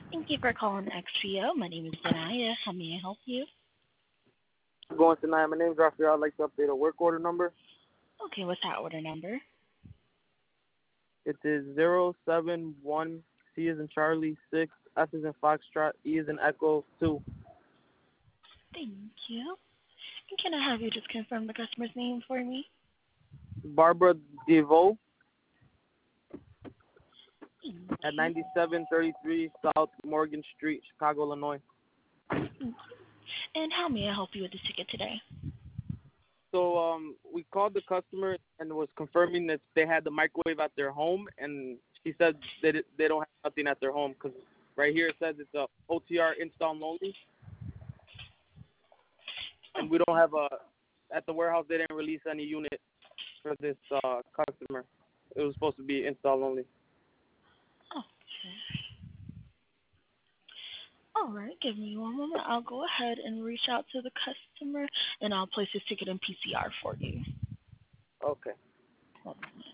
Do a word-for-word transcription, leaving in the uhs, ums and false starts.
Thank you for calling X P O. My name is Danaya. How may I help you? Going tonight. My name's Raphael. I'd like to update a work order number. Okay, what's that order number? It is zero seven one C is in Charlie six F is in Foxtrot E is in Echo two. Thank you. And can I have you just confirm the customer's name for me? Barbara DeVoe Thank at you. ninety-seven thirty-three South Morgan Street, Chicago, Illinois. Thank you. And how may I help you with this ticket today? So um, we called the customer and was confirming that they had the microwave at their home, and she said that it, they don't have nothing at their home because right here it says it's a O T R install only, Oh, and we don't have a at the warehouse. They didn't release any unit for this uh, customer. It was supposed to be install only. okay. All right, give me one moment. I'll go ahead and reach out to the customer, and I'll place this ticket in P C R for you. Okay. Hold on.